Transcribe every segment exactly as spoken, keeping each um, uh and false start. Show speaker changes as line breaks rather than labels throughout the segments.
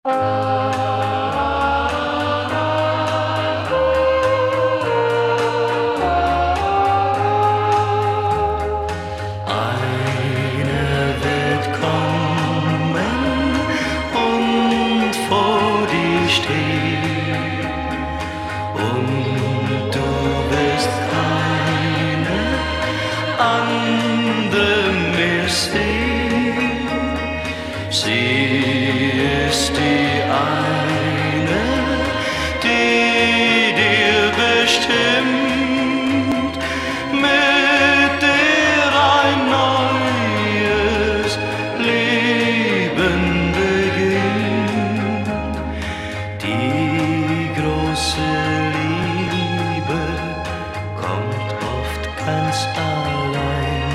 Eine wird kommen und vor dir stehen, und du wirst keine andere mehr sehen. Sie ist die eine, die dir bestimmt, mit der ein neues Leben beginnt. Die große Liebe kommt oft ganz allein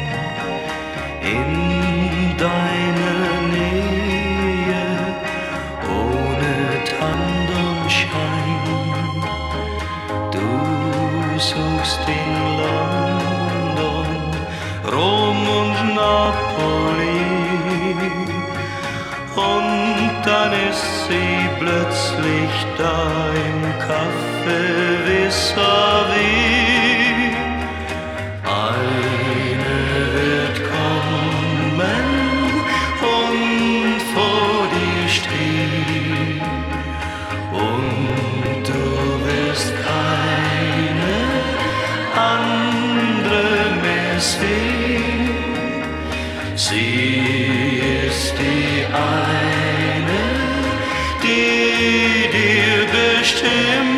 in deine Nähe, ohne Tandemschein. Du suchst in London, Rom und Napoli, und dann ist sie plötzlich da im Café vis-à-vis. Eine wird kommen und vor dir stehen, und du wirst keine andere mehr sehen. Sie ist die eine, die dir bestimmt,